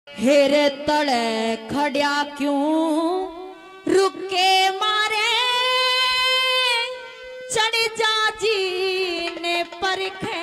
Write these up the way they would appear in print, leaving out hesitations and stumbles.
हेरे तले खड़िया क्यों रुके मारे चढ़ जा जी ने परखे।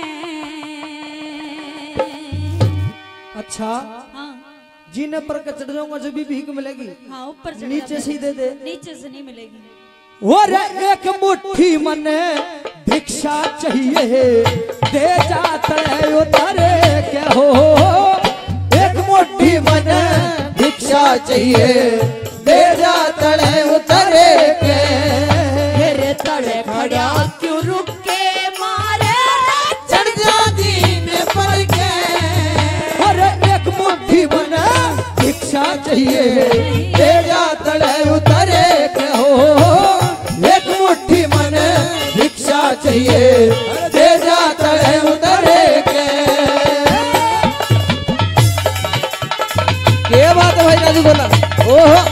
अच्छा हाँ जीने पर के चढ़ जाऊंगा जब भी भीख मिलेगी। हाँ ऊपर नीचे से दे दे, नीचे से नहीं मिलेगी। और एक मुट्ठी मने भिक्षा चाहिए दे जाते उतारे क्या हो। एक मुट्ठी मने भिक्षा चाहिए दे जाते उतारे के। मेरे तड़े खड़ा क्यों रुके मारे चढ़ जा दीन पर के। और एक मुट्ठी मने भिक्षा चाहिए दे जाते उतारे के हो। एक मुट्ठी मने भिक्षा चाहिए दे जाते उतारे के। क्या बात है भाई राजू बोला। ओहो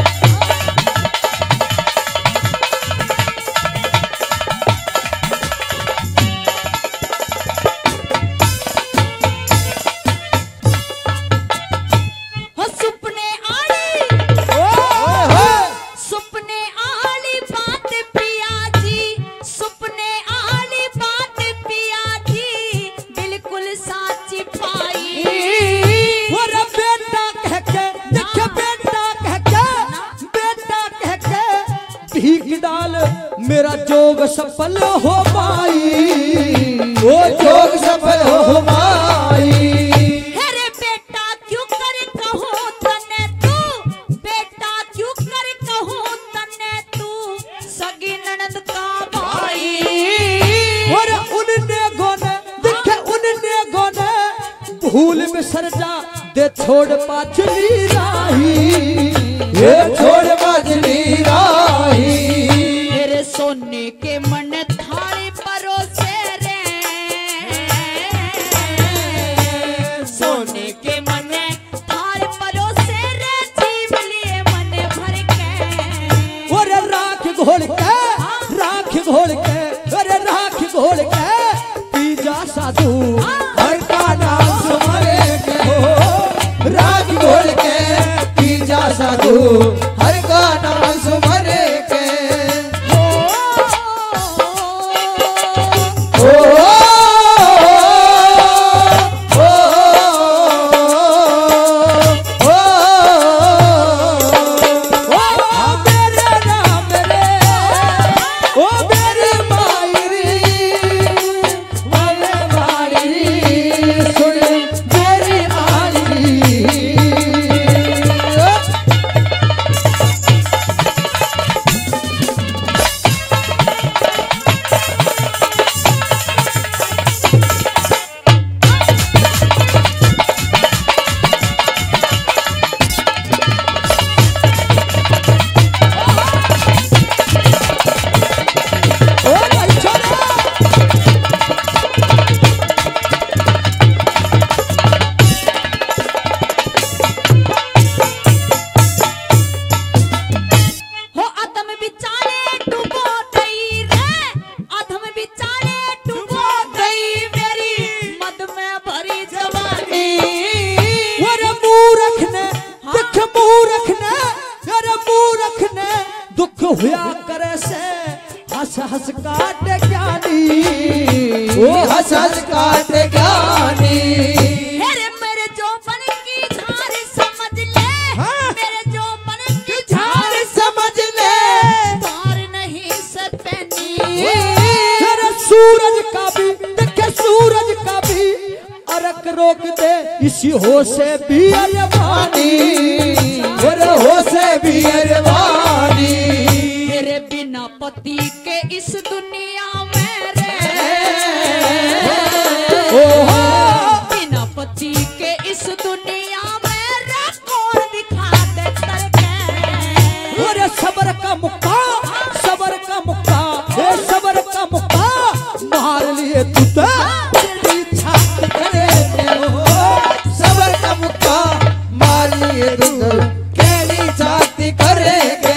मेरा जोग सफल हो पाई। वो जोग सफल हो पाई। अरे बेटा क्यों कर कहूँ तने तू, बेटा क्यों कर कहूँ तने तू सगी ननद का भाई। और उनने गोने देखे उनने गोने भूल में सरजा दे छोड़ पाचली राही। ये छोड़ पाचली राही। सोने के मन थाली परोसे रे, सोने के मन थाली परोसे रे जीव लिए मन भर के। और राख घोल के राख घोल के अरे राख घोल के पी जा साधु हर का नाम सुमरे के हो। राख घोल के पी जा साधु हर का नाम सुमरे के। हुआ करे से हंस हंस काटे ज्ञानी। वो हंस हंस काटे ज्ञानी। मेरे जोबन की धार समझ ले, मेरे जोबन की धार समझ ले। धार नहीं सपनी। तेरे सूरज का भी देखे सूरज का भी अरक रोक दे इसी हो से भी अरवानी। हो से भी अरवानी। मेरे बिना पति के इस दुनिया में रे, बिना पति के इस दुनिया में रे कौन दिखा दे तरके। और सबर का मुक्का सबर का मुक्का सबर का मुक्का मार लिए तू तेरी छात करे। सबर का मुक्का मार लिए तू केली छाती करेगे।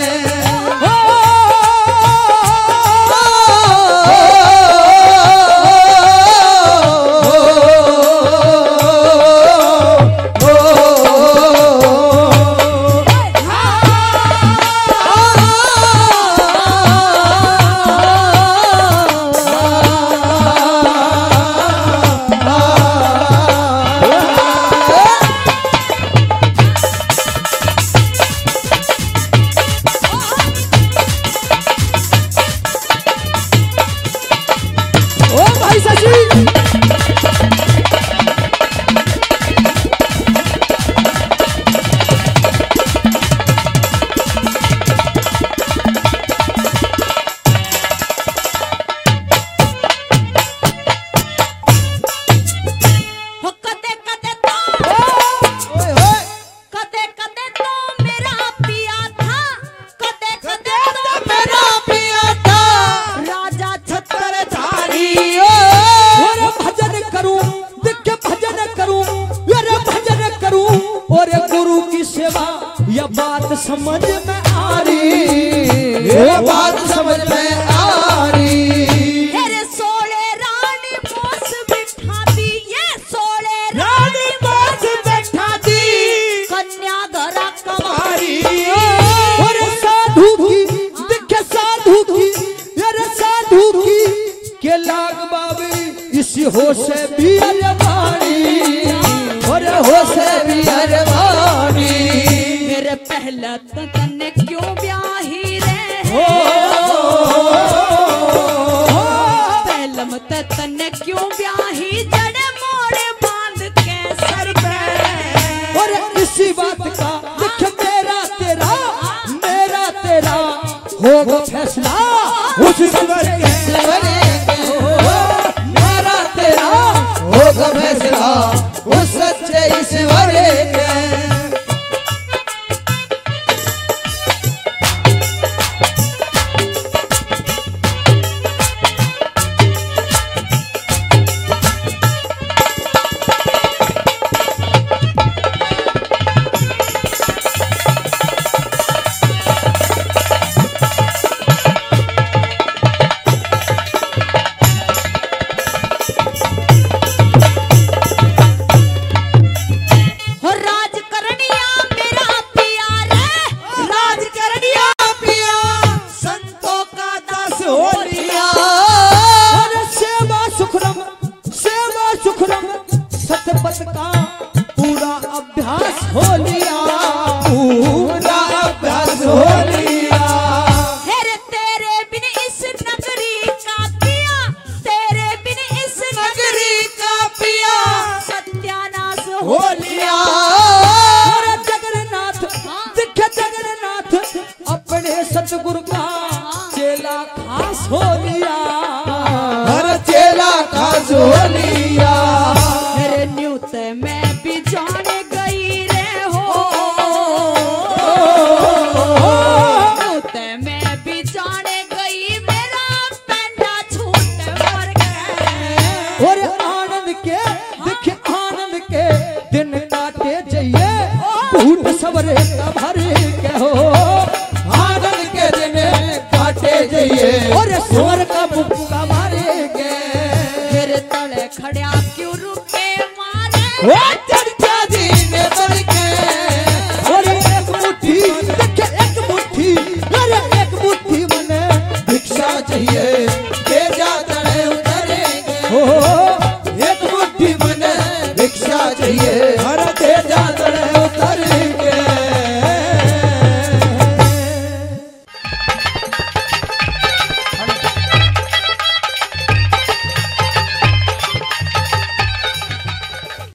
और गुरु की सेवा यह बात समझ में आ रही, ये बात समझ में आ रही। अरे सोले रानी मोस बिठा दी, ये सोले रानी मोस बिठा दी, कन्या घरा कमारी। और साधु की देखे साधु की, अरे साधु की के लाग बाबी इसी हो से भी अरबानी, और हो से भी अरबानी। मेरे पहला तने क्यों ब्याही रे, पहलम तने क्यों ब्याही, जड़े मोड़े बांध के सर पे। और इसी बात का देख मेरा तेरा होगा फैसला उस सवर के, मेरा तेरा होगा फैसला उस सच्चे ईश्वर के। सतपथ का पूरा अभ्यास हो लिया।